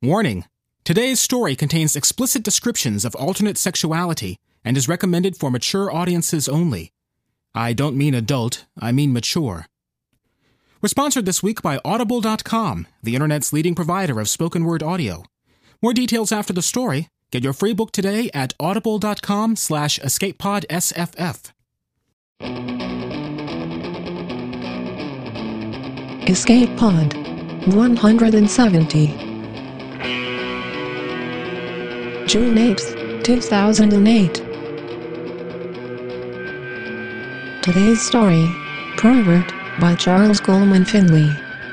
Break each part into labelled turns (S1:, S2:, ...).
S1: Warning: today's story contains explicit descriptions of alternate sexuality and is recommended for mature audiences only. I don't mean adult, I mean mature. We're sponsored this week by Audible.com, the internet's leading provider of spoken word audio. More details after the story. Get your free book today at audible.com/escapepodsff.
S2: Escape Pod 170 June 8th, 2008. Today's story, Pervert, by Charles Coleman Finley.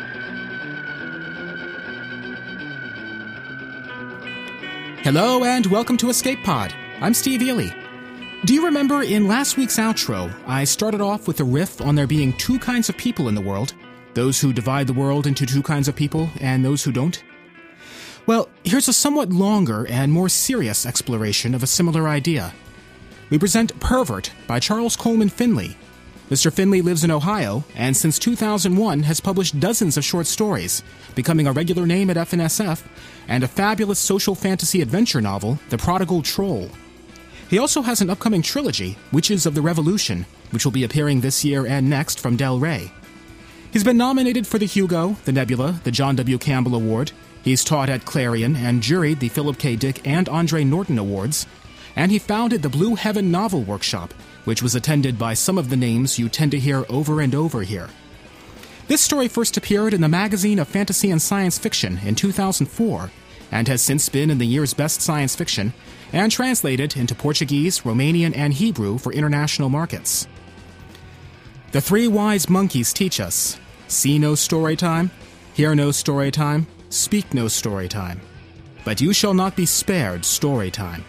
S1: Hello and welcome to Escape Pod. I'm Steve Ely. Do you remember in last week's outro, I started off with a riff on there being two kinds of people in the world, those who divide the world into two kinds of people and those who don't? Well, here's a somewhat longer and more serious exploration of a similar idea. We present Pervert by Charles Coleman Finley. Mr. Finley lives in Ohio, and since 2001 has published dozens of short stories, becoming a regular name at FNSF, and a fabulous social fantasy adventure novel, The Prodigal Troll. He also has an upcoming trilogy, Witches of the Revolution, which will be appearing this year and next from Del Rey. He's been nominated for the Hugo, the Nebula, the John W. Campbell Award. He's taught at Clarion and juried the Philip K. Dick and Andre Norton Awards. And he founded the Blue Heaven Novel Workshop, which was attended by some of the names you tend to hear over and over here. This story first appeared in the Magazine of Fantasy and Science Fiction in 2004, and has since been in the year's Best Science Fiction, and translated into Portuguese, Romanian, and Hebrew for international markets. The three wise monkeys teach us: see no story time, hear no story time, speak no story time, but you shall not be spared story time.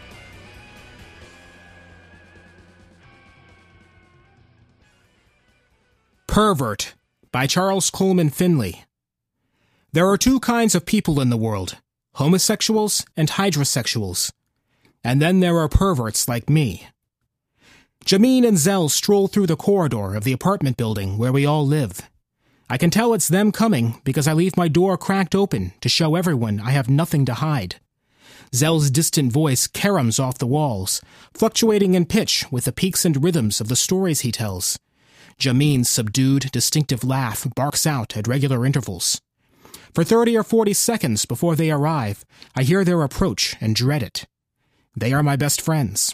S1: Pervert by Charles Coleman Finley. There are two kinds of people in the world, homosexuals and hydrosexuals. And then there are perverts like me. Jameen and Zell stroll through the corridor of the apartment building where we all live. I can tell it's them coming because I leave my door cracked open to show everyone I have nothing to hide. Zell's distant voice caroms off the walls, fluctuating in pitch with the peaks and rhythms of the stories he tells. Jameen's subdued, distinctive laugh barks out at regular intervals. For 30 or 40 seconds before they arrive, I hear their approach and dread it. They are my best friends.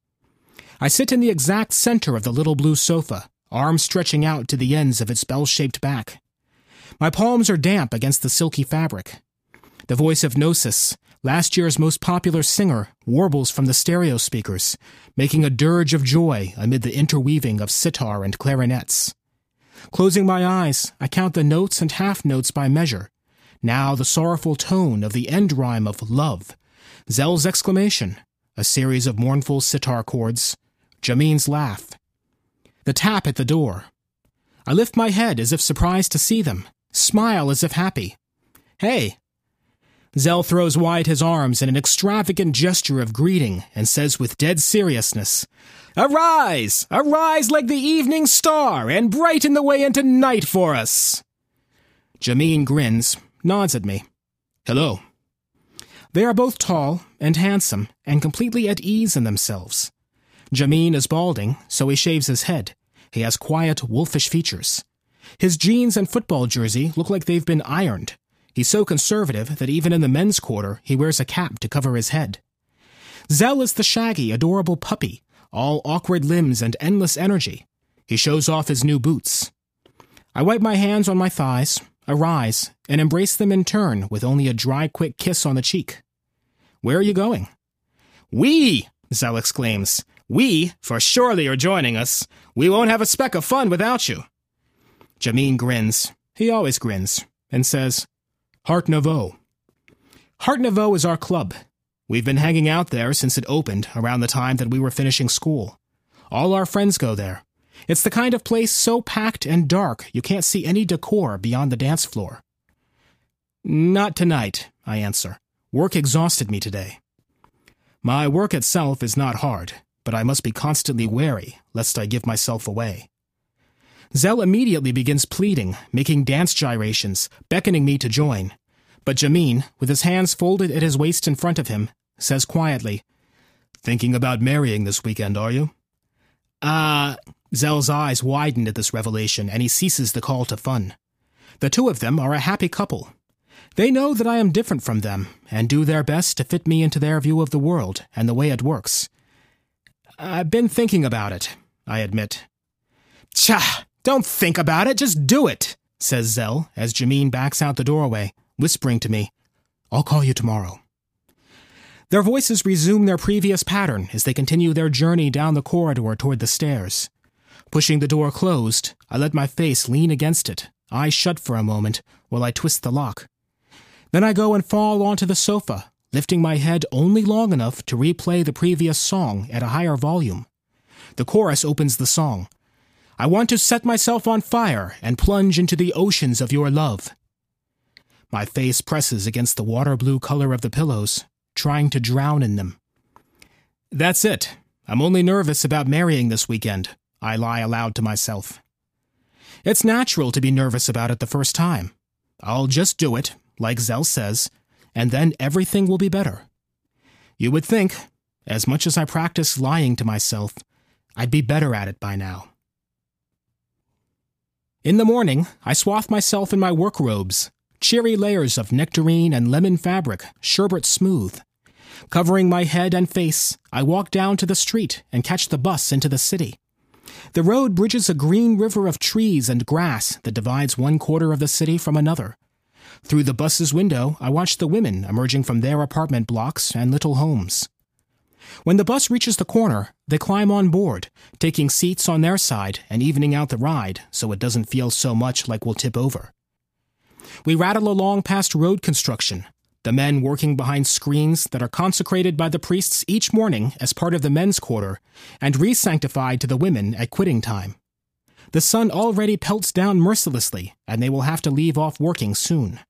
S1: I sit in the exact center of the little blue sofa, arms stretching out to the ends of its bell-shaped back. My palms are damp against the silky fabric. The voice of Gnosis, last year's most popular singer, warbles from the stereo speakers, making a dirge of joy amid the interweaving of sitar and clarinets. Closing my eyes, I count the notes and half-notes by measure. Now the sorrowful tone of the end rhyme of love, Zell's exclamation, a series of mournful sitar chords, Jameen's laugh. The tap at the door. I lift my head as if surprised to see them, smile as if happy. Hey! Zell throws wide his arms in an extravagant gesture of greeting and says with dead seriousness, "Arise! Arise like the evening star and brighten the way into night for us!" Jameen grins, nods at me. Hello. They are both tall and handsome and completely at ease in themselves. Jameen is balding, so he shaves his head. He has quiet, wolfish features. His jeans and football jersey look like they've been ironed. He's so conservative that even in the men's quarter, he wears a cap to cover his head. Zell is the shaggy, adorable puppy, all awkward limbs and endless energy. He shows off his new boots. I wipe my hands on my thighs, arise, and embrace them in turn with only a dry, quick kiss on the cheek. Where are you going? We, Zell exclaims. We, for surely you're joining us. We won't have a speck of fun without you. Jameen grins. He always grins, and says, Heart Nouveau. Heart Nouveau is our club. We've been hanging out there since it opened around the time that we were finishing school. All our friends go there. It's the kind of place so packed and dark you can't see any decor beyond the dance floor. Not tonight, I answer. Work exhausted me today. My work itself is not hard, but I must be constantly wary lest I give myself away. Zell immediately begins pleading, making dance gyrations, beckoning me to join. But Jamin, with his hands folded at his waist in front of him, says quietly, "Thinking about marrying this weekend, are you?" Zell's eyes widen at this revelation, and he ceases the call to fun. The two of them are a happy couple. They know that I am different from them, and do their best to fit me into their view of the world and the way it works. "I've been thinking about it," I admit. "Tcha! Don't think about it, just do it," says Zell as Jamin backs out the doorway, whispering to me, "I'll call you tomorrow." Their voices resume their previous pattern as they continue their journey down the corridor toward the stairs. Pushing the door closed, I let my face lean against it, eyes shut for a moment, while I twist the lock. Then I go and fall onto the sofa, lifting my head only long enough to replay the previous song at a higher volume. The chorus opens the song. "I want to set myself on fire and plunge into the oceans of your love." My face presses against the water blue color of the pillows, trying to drown in them. "That's it. I'm only nervous about marrying this weekend," I lie aloud to myself. It's natural to be nervous about it the first time. I'll just do it, like Zell says, and then everything will be better. You would think, as much as I practice lying to myself, I'd be better at it by now. In the morning, I swathe myself in my work robes, cheery layers of nectarine and lemon fabric, sherbet smooth. Covering my head and face, I walk down to the street and catch the bus into the city. The road bridges a green river of trees and grass that divides one quarter of the city from another. Through the bus's window, I watch the women emerging from their apartment blocks and little homes. When the bus reaches the corner, they climb on board, taking seats on their side and evening out the ride so it doesn't feel so much like we'll tip over. We rattle along past road construction, the men working behind screens that are consecrated by the priests each morning as part of the men's quarter and re-sanctified to the women at quitting time. The sun already pelts down mercilessly, and they will have to leave off working soon.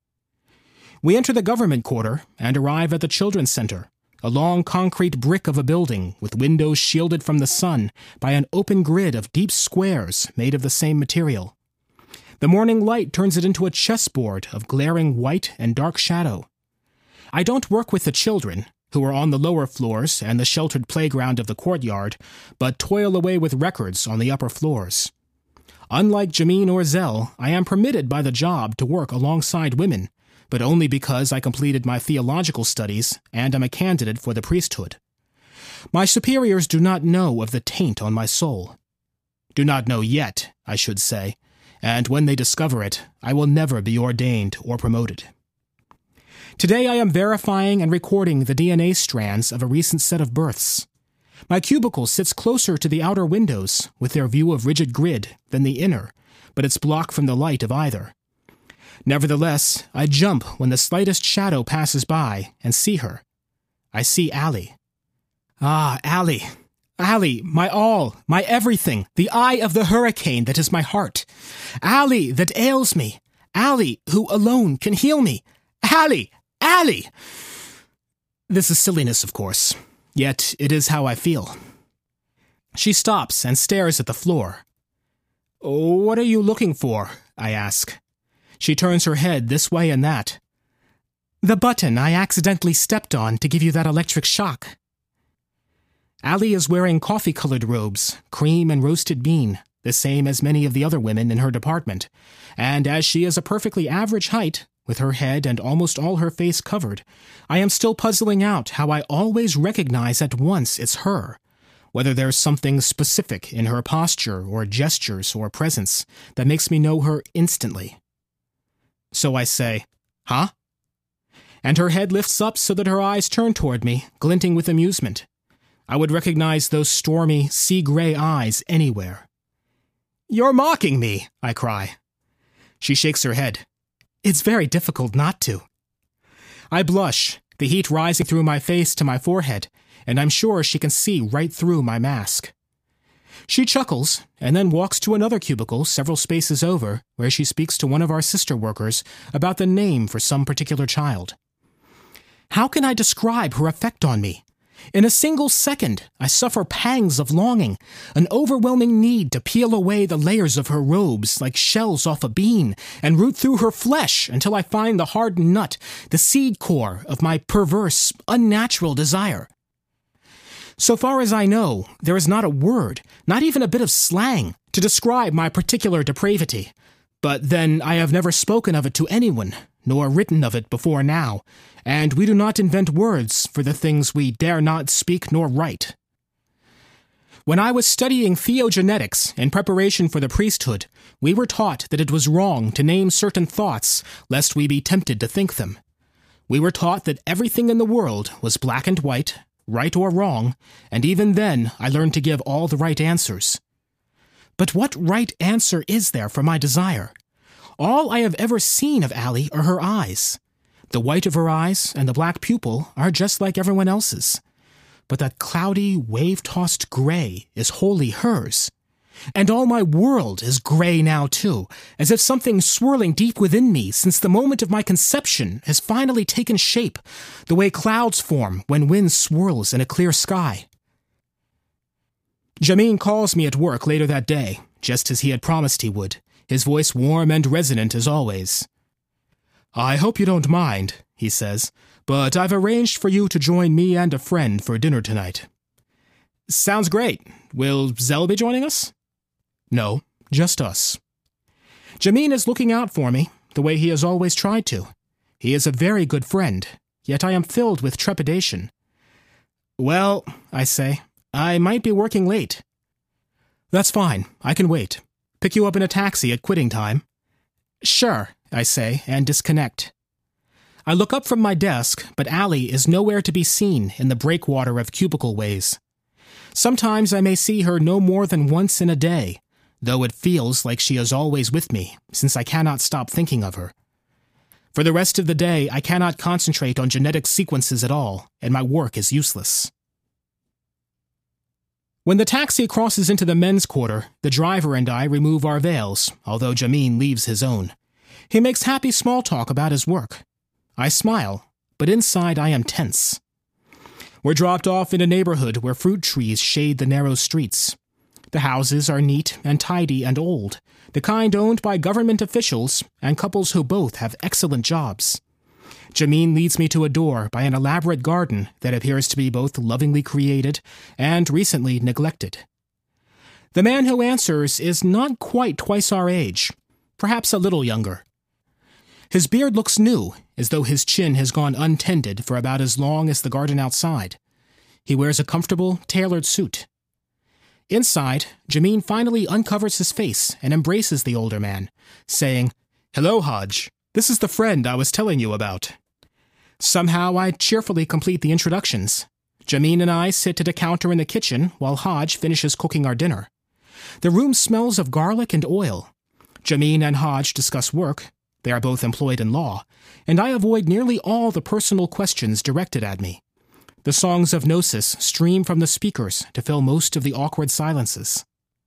S1: We enter the government quarter and arrive at the Children's Center, a long concrete brick of a building with windows shielded from the sun by an open grid of deep squares made of the same material. The morning light turns it into a chessboard of glaring white and dark shadow. I don't work with the children, who are on the lower floors and the sheltered playground of the courtyard, but toil away with records on the upper floors. Unlike Jamin or Zell, I am permitted by the job to work alongside women, but only because I completed my theological studies and am a candidate for the priesthood. My superiors do not know of the taint on my soul. Do not know yet, I should say, and when they discover it, I will never be ordained or promoted. Today I am verifying and recording the DNA strands of a recent set of births. My cubicle sits closer to the outer windows, with their view of rigid grid, than the inner, but it's blocked from the light of either. Nevertheless, I jump when the slightest shadow passes by and see her. I see Allie. Ah, Allie. Allie, my all, my everything, the eye of the hurricane that is my heart. Allie that ails me. Allie who alone can heal me. Allie! Allie! This is silliness, of course, yet it is how I feel. She stops and stares at the floor. "What are you looking for?" I ask. She turns her head this way and that. "The button I accidentally stepped on to give you that electric shock." Allie is wearing coffee-colored robes, cream and roasted bean, the same as many of the other women in her department, and as she is a perfectly average height, with her head and almost all her face covered, I am still puzzling out how I always recognize at once it's her, whether there's something specific in her posture or gestures or presence that makes me know her instantly. So I say, "Huh?" And her head lifts up so that her eyes turn toward me, glinting with amusement. I would recognize those stormy, sea-gray eyes anywhere. "You're mocking me," I cry. She shakes her head. "It's very difficult not to." I blush, the heat rising through my face to my forehead, and I'm sure she can see right through my mask. She chuckles, and then walks to another cubicle several spaces over, where she speaks to one of our sister workers about the name for some particular child. How can I describe her effect on me? In a single second, I suffer pangs of longing, an overwhelming need to peel away the layers of her robes like shells off a bean and root through her flesh until I find the hard nut, the seed core of my perverse, unnatural desire. So far as I know, there is not a word, not even a bit of slang, to describe my particular depravity. But then I have never spoken of it to anyone, nor written of it before now, and we do not invent words for the things we dare not speak nor write. When I was studying theogenetics in preparation for the priesthood, we were taught that it was wrong to name certain thoughts, lest we be tempted to think them. We were taught that everything in the world was black and white, right or wrong, and even then I learned to give all the right answers. But what right answer is there for my desire? All I have ever seen of Allie are her eyes. The white of her eyes and the black pupil are just like everyone else's. But that cloudy, wave-tossed gray is wholly hers. And all my world is gray now, too, as if something swirling deep within me since the moment of my conception has finally taken shape, the way clouds form when wind swirls in a clear sky. Jamin calls me at work later that day, just as he had promised he would, his voice warm and resonant as always. "I hope you don't mind," he says, "but I've arranged for you to join me and a friend for dinner tonight." "Sounds great. Will Zell be joining us?" "No, just us." Jamin is looking out for me, the way he has always tried to. He is a very good friend, yet I am filled with trepidation. "Well," I say, "I might be working late." "That's fine. I can wait. Pick you up in a taxi at quitting time." "Sure," I say, and disconnect. I look up from my desk, but Allie is nowhere to be seen in the breakwater of cubicle ways. Sometimes I may see her no more than once in a day, though it feels like she is always with me, since I cannot stop thinking of her. For the rest of the day, I cannot concentrate on genetic sequences at all, and my work is useless. When the taxi crosses into the men's quarter, the driver and I remove our veils, although Jamin leaves his own. He makes happy small talk about his work. I smile, but inside I am tense. We're dropped off in a neighborhood where fruit trees shade the narrow streets. The houses are neat and tidy and old, the kind owned by government officials and couples who both have excellent jobs. Jamin leads me to a door by an elaborate garden that appears to be both lovingly created and recently neglected. The man who answers is not quite twice our age, perhaps a little younger. His beard looks new, as though his chin has gone untended for about as long as the garden outside. He wears a comfortable, tailored suit. Inside, Jamin finally uncovers his face and embraces the older man, saying, "Hello, Hodge. This is the friend I was telling you about." Somehow I cheerfully complete the introductions. Jamin and I sit at a counter in the kitchen while Hodge finishes cooking our dinner. The room smells of garlic and oil. Jamin and Hodge discuss work. They are both employed in law, and I avoid nearly all the personal questions directed at me. The songs of Gnosis stream from the speakers to fill most of the awkward silences.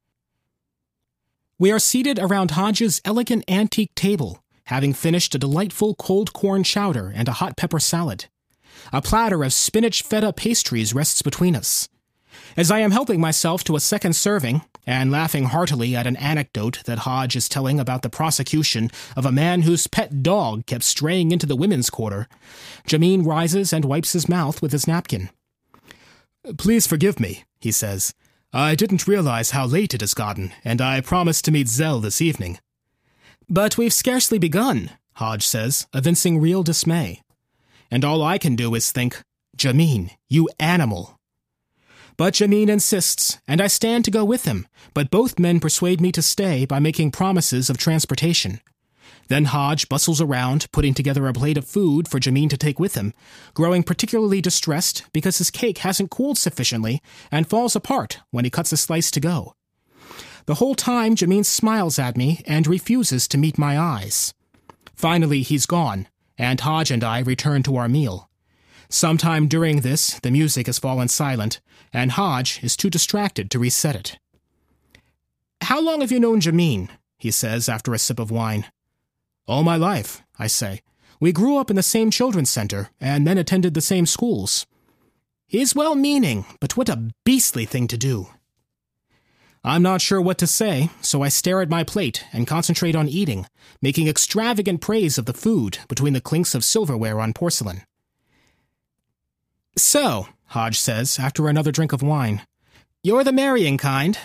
S1: We are seated around Hodge's elegant antique table, having finished a delightful cold corn chowder and a hot pepper salad. A platter of spinach feta pastries rests between us. As I am helping myself to a second serving, and laughing heartily at an anecdote that Hodge is telling about the prosecution of a man whose pet dog kept straying into the women's quarter, Jamin rises and wipes his mouth with his napkin. "Please forgive me," he says. "I didn't realize how late it has gotten, and I promised to meet Zell this evening." "But we've scarcely begun," Hodge says, evincing real dismay. And all I can do is think, "Jamin, you animal." But Jamin insists, and I stand to go with him, but both men persuade me to stay by making promises of transportation. Then Hodge bustles around, putting together a plate of food for Jamin to take with him, growing particularly distressed because his cake hasn't cooled sufficiently and falls apart when he cuts a slice to go. The whole time Jamin smiles at me and refuses to meet my eyes. Finally, he's gone, and Hodge and I return to our meal. Sometime during this, the music has fallen silent, and Hodge is too distracted to reset it. "How long have you known Jamin?" he says after a sip of wine. "All my life," I say. "We grew up in the same children's center, and then attended the same schools." He's well-meaning, but what a beastly thing to do. I'm not sure what to say, so I stare at my plate and concentrate on eating, making extravagant praise of the food between the clinks of silverware on porcelain. "So," Hodge says after another drink of wine, "you're the marrying kind?"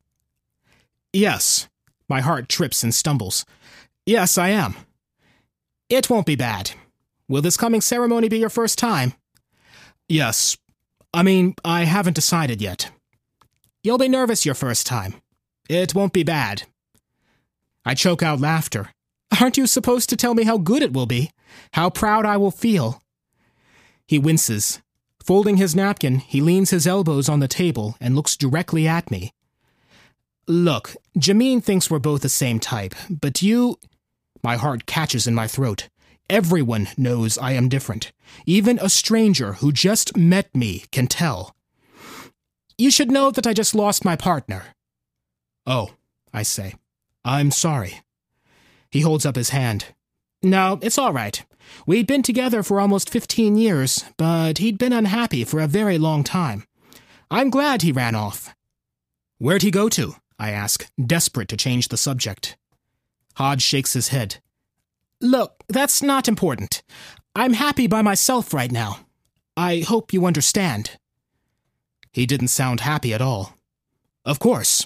S1: "Yes." My heart trips and stumbles. "Yes, I am." "It won't be bad. Will this coming ceremony be your first time?" "Yes. I haven't decided yet." "You'll be nervous your first time. It won't be bad." I choke out laughter. "Aren't you supposed to tell me how good it will be? How proud I will feel?" He winces. Folding his napkin, he leans his elbows on the table and looks directly at me. "Look, Jameen thinks we're both the same type, but you—" My heart catches in my throat. Everyone knows I am different. Even a stranger who just met me can tell. "You should know that I just lost my partner." "Oh," I say. "I'm sorry." He holds up his hand. "No, it's all right. We'd been together for almost 15 years, but he'd been unhappy for a very long time. I'm glad he ran off." "Where'd he go to?" I ask, desperate to change the subject. Hodge shakes his head. "Look, that's not important. I'm happy by myself right now. I hope you understand." He didn't sound happy at all. "Of course.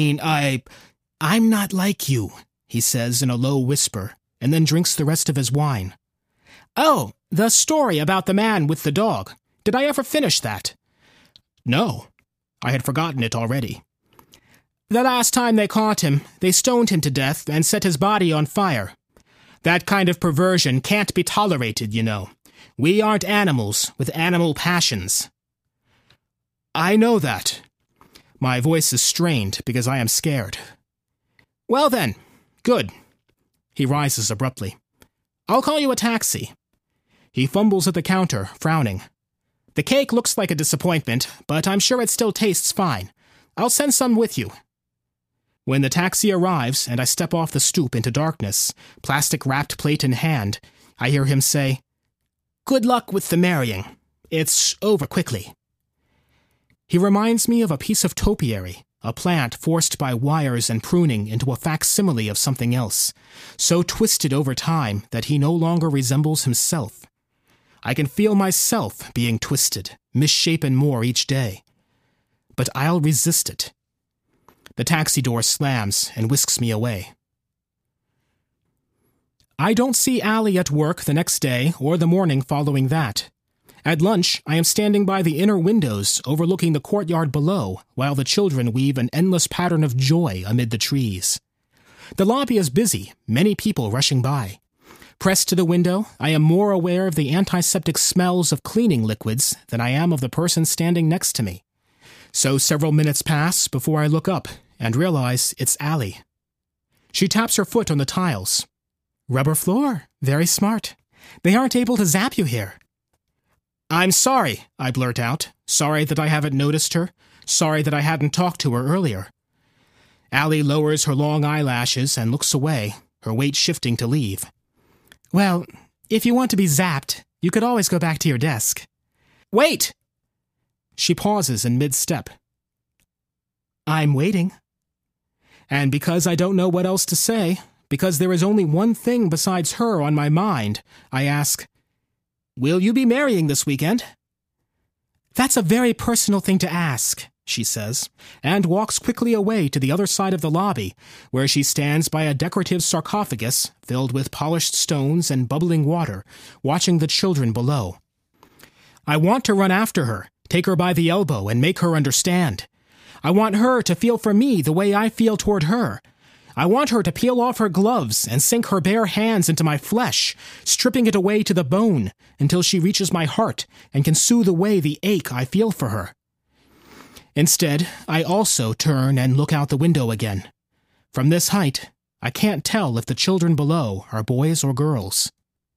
S1: I'm not like you," he says in a low whisper, and then drinks the rest of his wine. "Oh, the story about the man with the dog. Did I ever finish that?" "No." I had forgotten it already. "The last time they caught him, they stoned him to death and set his body on fire. That kind of perversion can't be tolerated, you know. We aren't animals with animal passions." "I know that." My voice is strained because I am scared. "Well then, good." He rises abruptly. "I'll call you a taxi." He fumbles at the counter, frowning. "The cake looks like a disappointment, but I'm sure it still tastes fine. I'll send some with you." When the taxi arrives and I step off the stoop into darkness, plastic-wrapped plate in hand, I hear him say, "Good luck with the marrying. It's over quickly." He reminds me of a piece of topiary, a plant forced by wires and pruning into a facsimile of something else, so twisted over time that he no longer resembles himself. I can feel myself being twisted, misshapen more each day. But I'll resist it. The taxi door slams and whisks me away. I don't see Allie at work the next day or the morning following that. At lunch, I am standing by the inner windows overlooking the courtyard below while the children weave an endless pattern of joy amid the trees. The lobby is busy, many people rushing by. Pressed to the window, I am more aware of the antiseptic smells of cleaning liquids than I am of the person standing next to me. So several minutes pass before I look up and realize it's Allie. She taps her foot on the tiles. "Rubber floor. Very smart. They aren't able to zap you here." "I'm sorry," I blurt out. Sorry that I haven't noticed her. Sorry that I hadn't talked to her earlier. Allie lowers her long eyelashes and looks away, her weight shifting to leave. "Well, if you want to be zapped, you could always go back to your desk." "Wait!" She pauses in mid-step. "I'm waiting." And because I don't know what else to say, because there is only one thing besides her on my mind, I ask, "Will you be marrying this weekend?" "That's a very personal thing to ask," she says, and walks quickly away to the other side of the lobby, where she stands by a decorative sarcophagus filled with polished stones and bubbling water, watching the children below. I want to run after her, take her by the elbow, and make her understand. I want her to feel for me the way I feel toward her. I want her to peel off her gloves and sink her bare hands into my flesh, stripping it away to the bone until she reaches my heart and can soothe away the ache I feel for her. Instead, I also turn and look out the window again. From this height, I can't tell if the children below are boys or girls.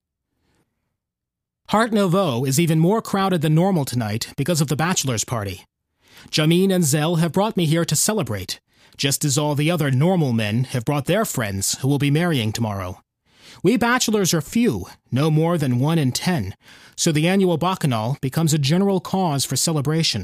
S1: Heart Nouveau is even more crowded than normal tonight because of the bachelor's party. Jameen and Zell have brought me here to celebrate, just as all the other normal men have brought their friends who will be marrying tomorrow. We bachelors are few, no more than 1 in 10, so the annual bacchanal becomes a general cause for celebration.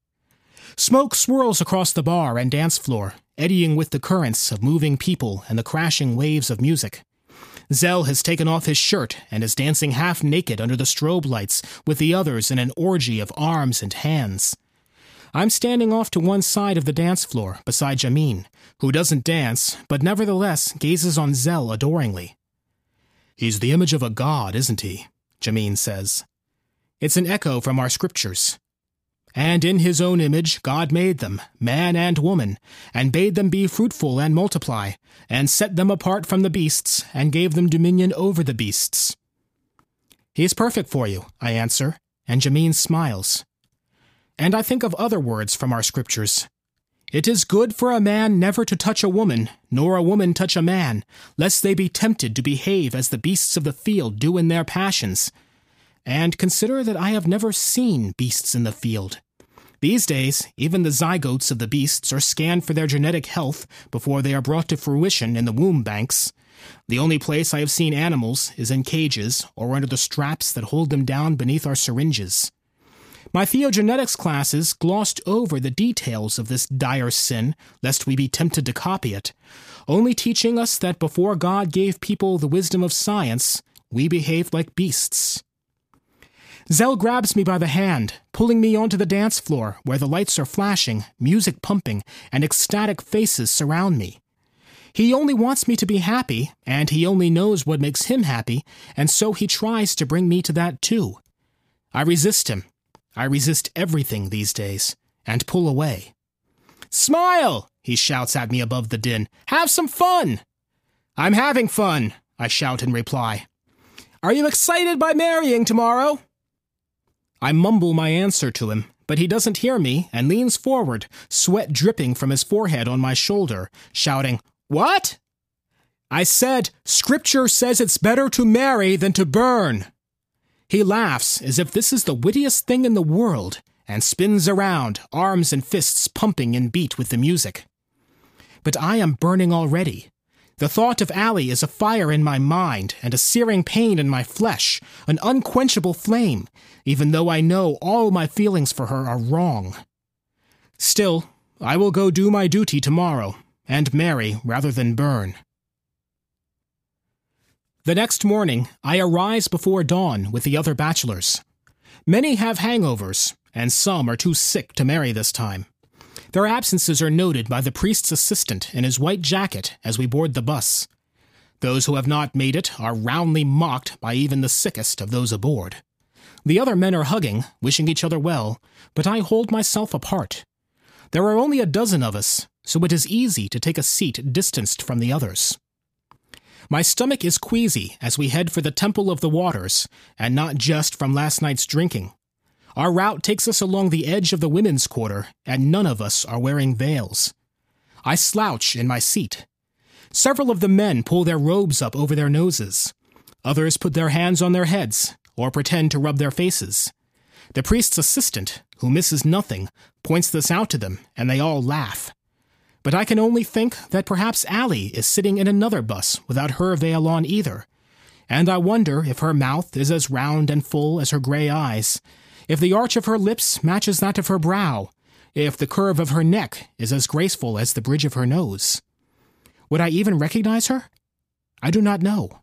S1: Smoke swirls across the bar and dance floor, eddying with the currents of moving people and the crashing waves of music. Zell has taken off his shirt and is dancing half naked under the strobe lights with the others in an orgy of arms and hands. I'm standing off to one side of the dance floor beside Jamin, who doesn't dance, but nevertheless gazes on Zell adoringly. "He's the image of a god, isn't he?" Jamin says. It's an echo from our scriptures. "And in his own image God made them, man and woman, and bade them be fruitful and multiply, and set them apart from the beasts, and gave them dominion over the beasts." "He is perfect for you," I answer, and Jamin smiles. And I think of other words from our scriptures. "It is good for a man never to touch a woman, nor a woman touch a man, lest they be tempted to behave as the beasts of the field do in their passions. And consider that I have never seen beasts in the field. These days, even the zygotes of the beasts are scanned for their genetic health before they are brought to fruition in the womb banks. The only place I have seen animals is in cages or under the straps that hold them down beneath our syringes. My theogenetics classes glossed over the details of this dire sin, lest we be tempted to copy it, only teaching us that before God gave people the wisdom of science, we behaved like beasts. Zell grabs me by the hand, pulling me onto the dance floor where the lights are flashing, music pumping, and ecstatic faces surround me. He only wants me to be happy, and he only knows what makes him happy, and so he tries to bring me to that too. I resist him. I resist everything these days, and pull away. "Smile!" he shouts at me above the din. "Have some fun!" "I'm having fun," I shout in reply. "Are you excited by marrying tomorrow?" I mumble my answer to him, but he doesn't hear me and leans forward, sweat dripping from his forehead on my shoulder, shouting, "What?" I said, "Scripture says it's better to marry than to burn." He laughs as if this is the wittiest thing in the world, and spins around, arms and fists pumping in beat with the music. But I am burning already. The thought of Allie is a fire in my mind and a searing pain in my flesh, an unquenchable flame, even though I know all my feelings for her are wrong. Still, I will go do my duty tomorrow, and marry rather than burn. The next morning, I arise before dawn with the other bachelors. Many have hangovers, and some are too sick to marry this time. Their absences are noted by the priest's assistant in his white jacket as we board the bus. Those who have not made it are roundly mocked by even the sickest of those aboard. The other men are hugging, wishing each other well, but I hold myself apart. There are only a dozen of us, so it is easy to take a seat distanced from the others. My stomach is queasy as we head for the Temple of the Waters, and not just from last night's drinking. Our route takes us along the edge of the women's quarter, and none of us are wearing veils. I slouch in my seat. Several of the men pull their robes up over their noses. Others put their hands on their heads, or pretend to rub their faces. The priest's assistant, who misses nothing, points this out to them, and they all laugh. But I can only think that perhaps Allie is sitting in another bus without her veil on either, and I wonder if her mouth is as round and full as her gray eyes, if the arch of her lips matches that of her brow, if the curve of her neck is as graceful as the bridge of her nose. Would I even recognize her? I do not know.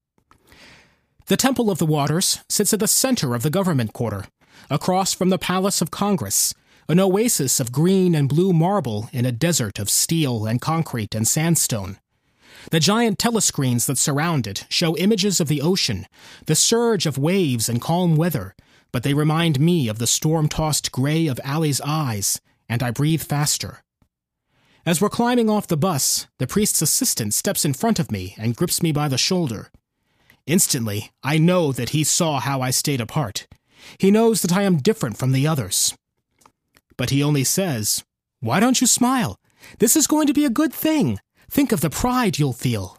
S1: The Temple of the Waters sits at the center of the government quarter, across from the Palace of Congress, an oasis of green and blue marble in a desert of steel and concrete and sandstone. The giant telescreens that surround it show images of the ocean, the surge of waves and calm weather, but they remind me of the storm-tossed gray of Allie's eyes, and I breathe faster. As we're climbing off the bus, the priest's assistant steps in front of me and grips me by the shoulder. Instantly, I know that he saw how I stayed apart. He knows that I am different from the others. But he only says, "Why don't you smile? This is going to be a good thing. Think of the pride you'll feel."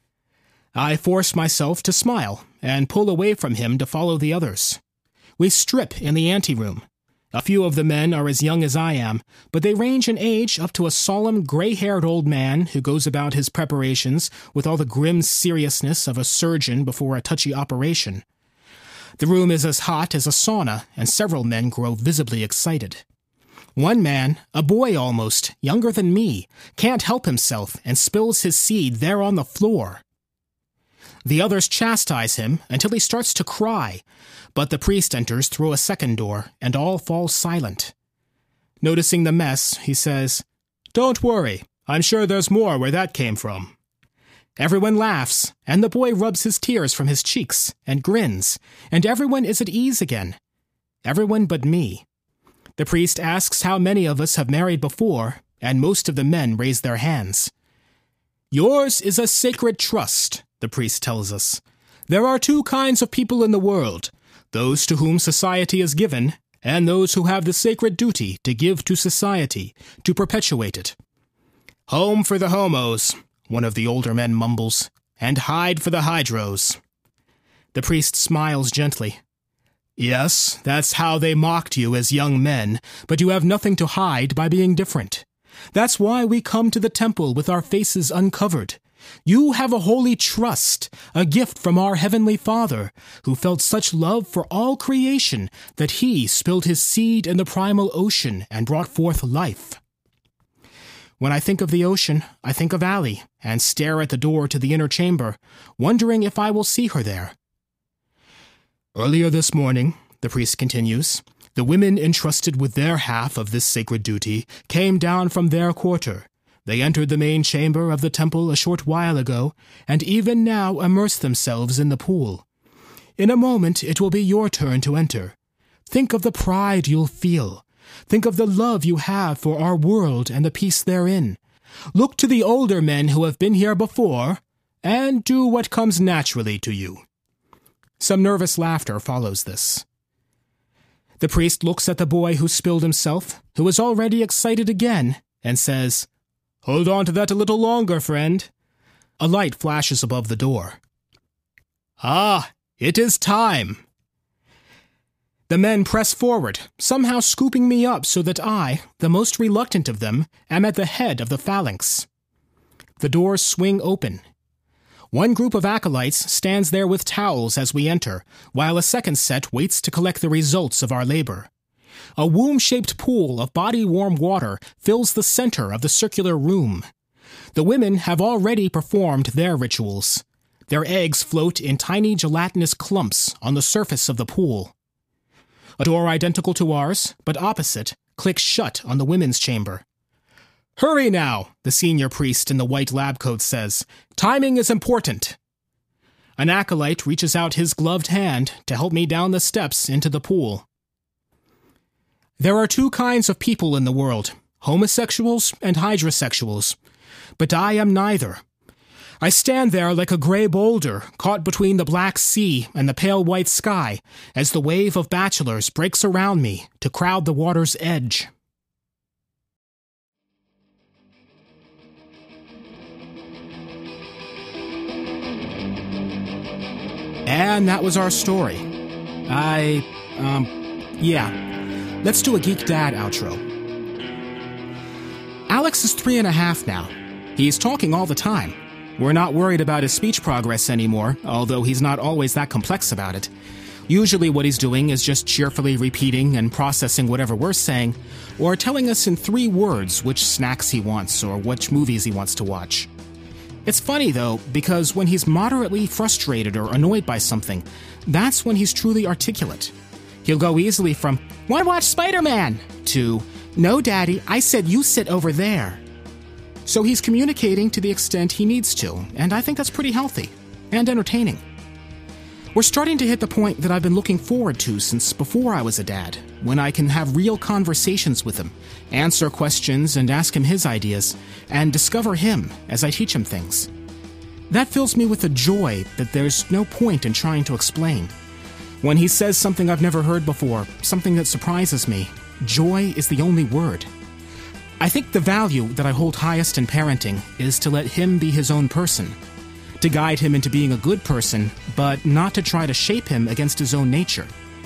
S1: I force myself to smile and pull away from him to follow the others. We strip in the anteroom. A few of the men are as young as I am, but they range in age up to a solemn, gray-haired old man who goes about his preparations with all the grim seriousness of a surgeon before a touchy operation. The room is as hot as a sauna, and several men grow visibly excited. One man, a boy almost, younger than me, can't help himself and spills his seed there on the floor. The others chastise him until he starts to cry, but the priest enters through a second door, and all fall silent. Noticing the mess, he says, "Don't worry, I'm sure there's more where that came from." Everyone laughs, and the boy rubs his tears from his cheeks and grins, and everyone is at ease again. Everyone but me. The priest asks how many of us have married before, and most of the men raise their hands. "Yours is a sacred trust," the priest tells us. "There are two kinds of people in the world, those to whom society is given, and those who have the sacred duty to give to society, to perpetuate it. Home for the homos," one of the older men mumbles, "and hide for the hydros." The priest smiles gently. "Yes, that's how they mocked you as young men, but you have nothing to hide by being different. That's why we come to the temple with our faces uncovered. You have a holy trust, a gift from our Heavenly Father, who felt such love for all creation that he spilled his seed in the primal ocean and brought forth life." When I think of the ocean, I think of Allie, and stare at the door to the inner chamber, wondering if I will see her there. "Earlier this morning," the priest continues, "the women entrusted with their half of this sacred duty came down from their quarter. They entered the main chamber of the temple a short while ago, and even now immerse themselves in the pool. In a moment it will be your turn to enter. Think of the pride you'll feel. Think of the love you have for our world and the peace therein. Look to the older men who have been here before, and do what comes naturally to you." Some nervous laughter follows this. The priest looks at the boy who spilled himself, who is already excited again, and says, "Hold on to that a little longer, friend." A light flashes above the door. "Ah, it is time." The men press forward, somehow scooping me up so that I, the most reluctant of them, am at the head of the phalanx. The doors swing open. One group of acolytes stands there with towels as we enter, while a second set waits to collect the results of our labor. A womb-shaped pool of body-warm water fills the center of the circular room. The women have already performed their rituals. Their eggs float in tiny gelatinous clumps on the surface of the pool. A door identical to ours, but opposite, clicks shut on the women's chamber. "Hurry now," the senior priest in the white lab coat says. "Timing is important." An acolyte reaches out his gloved hand to help me down the steps into the pool. There are two kinds of people in the world, homosexuals and hydrosexuals. But I am neither. I stand there like a gray boulder caught between the black sea and the pale white sky as the wave of bachelors breaks around me to crowd the water's edge. And that was our story. Let's do a Geek Dad outro. Alex is 3.5 now. He's talking all the time. We're not worried about his speech progress anymore, although he's not always that complex about it. Usually what he's doing is just cheerfully repeating and processing whatever we're saying, or telling us in 3 words which snacks he wants or which movies he wants to watch. It's funny, though, because when he's moderately frustrated or annoyed by something, that's when he's truly articulate. He'll go easily from, "Want to watch Spider-Man?" to, "No, Daddy, I said you sit over there." So he's communicating to the extent he needs to, and I think that's pretty healthy and entertaining. We're starting to hit the point that I've been looking forward to since before I was a dad, when I can have real conversations with him, answer questions and ask him his ideas, and discover him as I teach him things. That fills me with a joy that there's no point in trying to explain. When he says something I've never heard before, something that surprises me, joy is the only word. I think the value that I hold highest in parenting is to let him be his own person, to guide him into being a good person, but not to try to shape him against his own nature.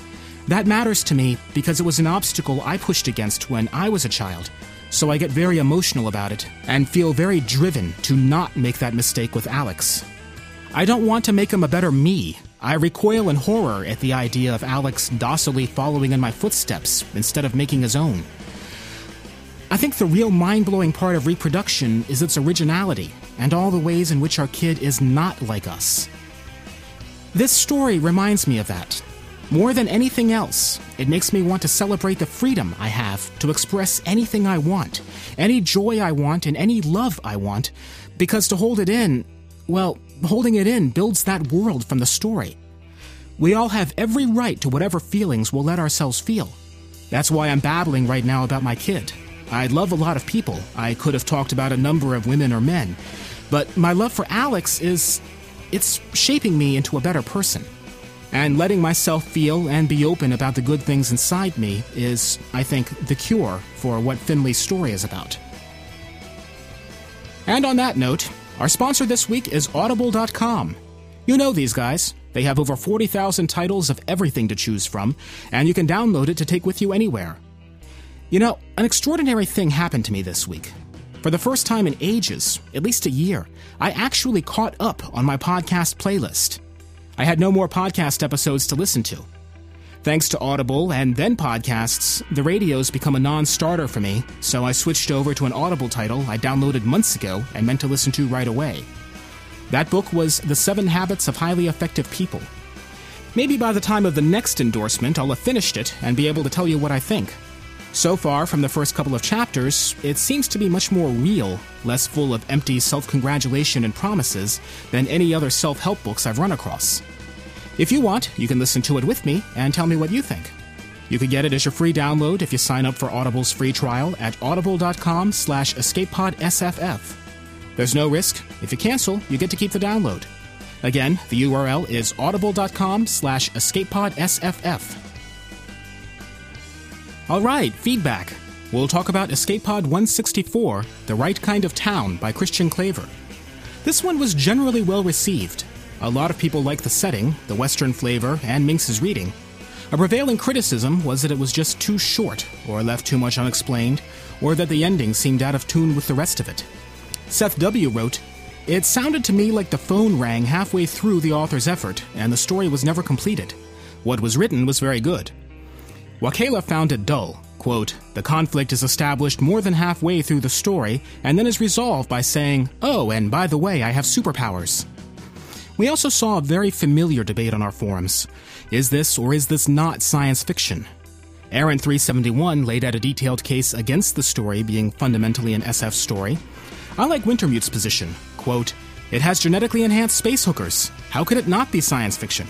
S1: That matters to me because it was an obstacle I pushed against when I was a child, so I get very emotional about it and feel very driven to not make that mistake with Alex. I don't want to make him a better me. I recoil in horror at the idea of Alex docilely following in my footsteps instead of making his own. I think the real mind-blowing part of reproduction is its originality and all the ways in which our kid is not like us. This story reminds me of that. More than anything else, it makes me want to celebrate the freedom I have to express anything I want, any joy I want, and any love I want, because to hold it in, well, holding it in builds that world from the story. We all have every right to whatever feelings we'll let ourselves feel. That's why I'm babbling right now about my kid. I love a lot of people. I could have talked about a number of women or men. But my love for Alex it's shaping me into a better person. And letting myself feel and be open about the good things inside me is, I think, the cure for what Finley's story is about. And on that note, our sponsor this week is Audible.com. You know these guys. They have over 40,000 titles of everything to choose from, and you can download it to take with you anywhere. You know, an extraordinary thing happened to me this week. For the first time in ages, at least a year, I actually caught up on my podcast playlist. I had no more podcast episodes to listen to. Thanks to Audible and then podcasts, the radio's become a non-starter for me, so I switched over to an Audible title I downloaded months ago and meant to listen to right away. That book was The 7 Habits of Highly Effective People. Maybe by the time of the next endorsement, I'll have finished it and be able to tell you what I think. So far, from the first couple of chapters, it seems to be much more real, less full of empty self-congratulation and promises than any other self-help books I've run across. If you want, you can listen to it with me and tell me what you think. You can get it as your free download if you sign up for Audible's free trial at audible.com/escapepodsff. There's no risk. If you cancel, you get to keep the download. Again, the URL is audible.com/escapepodsff. All right, feedback. We'll talk about Escape Pod 164, The Right Kind of Town by Christian Claver. This one was generally well received. A lot of people liked the setting, the Western flavor, and Minx's reading. A prevailing criticism was that it was just too short, or left too much unexplained, or that the ending seemed out of tune with the rest of it. Seth W. wrote, "It sounded to me like the phone rang halfway through the author's effort, and the story was never completed. What was written was very good." Wakela found it dull. Quote, "The conflict is established more than halfway through the story, and then is resolved by saying, 'Oh, and by the way, I have superpowers.'" We also saw a very familiar debate on our forums. Is this or is this not science fiction? Aaron371 laid out a detailed case against the story being fundamentally an SF story. I like Wintermute's position. Quote, "It has genetically enhanced space hookers. How could it not be science fiction?"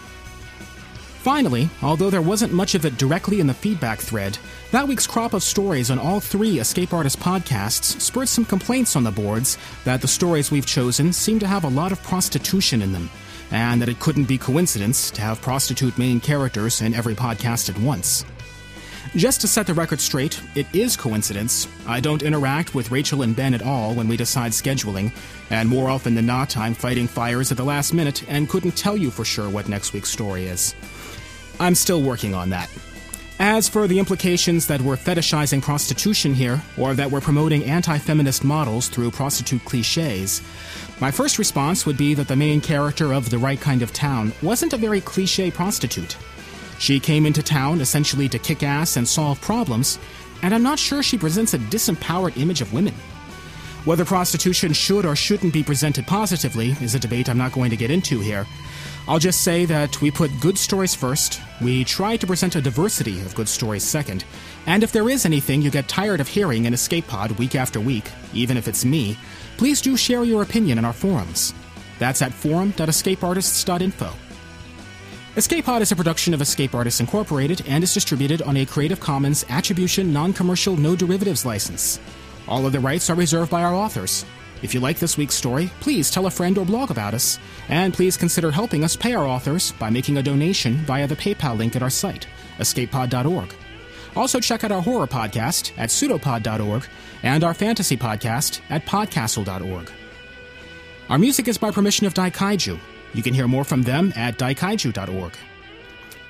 S1: Finally, although there wasn't much of it directly in the feedback thread, that week's crop of stories on all 3 Escape Artist podcasts spurred some complaints on the boards that the stories we've chosen seem to have a lot of prostitution in them, and that it couldn't be coincidence to have prostitute main characters in every podcast at once. Just to set the record straight, it is coincidence. I don't interact with Rachel and Ben at all when we decide scheduling, and more often than not, I'm fighting fires at the last minute and couldn't tell you for sure what next week's story is. I'm still working on that. As for the implications that we're fetishizing prostitution here, or that we're promoting anti-feminist models through prostitute cliches, my first response would be that the main character of The Right Kind of Town wasn't a very cliché prostitute. She came into town essentially to kick ass and solve problems, and I'm not sure she presents a disempowered image of women. Whether prostitution should or shouldn't be presented positively is a debate I'm not going to get into here. I'll just say that we put good stories first, we try to present a diversity of good stories second, and if there is anything you get tired of hearing in Escape Pod week after week, even if it's me, please do share your opinion in our forums. That's at forum.escapeartists.info. Escape Pod is a production of Escape Artists Incorporated and is distributed on a Creative Commons Attribution Non-Commercial No Derivatives license. All of the rights are reserved by our authors. If you like this week's story, please tell a friend or blog about us, and please consider helping us pay our authors by making a donation via the PayPal link at our site, escapepod.org. Also check out our horror podcast at pseudopod.org and our fantasy podcast at podcastle.org. Our music is by permission of Daikaiju. You can hear more from them at daikaiju.org.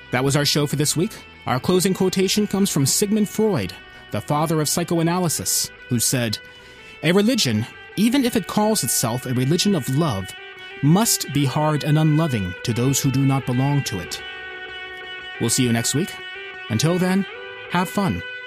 S1: That was our show for this week. Our closing quotation comes from Sigmund Freud, the father of psychoanalysis, who said, "A religion, even if it calls itself a religion of love, must be hard and unloving to those who do not belong to it." We'll see you next week. Until then, have fun.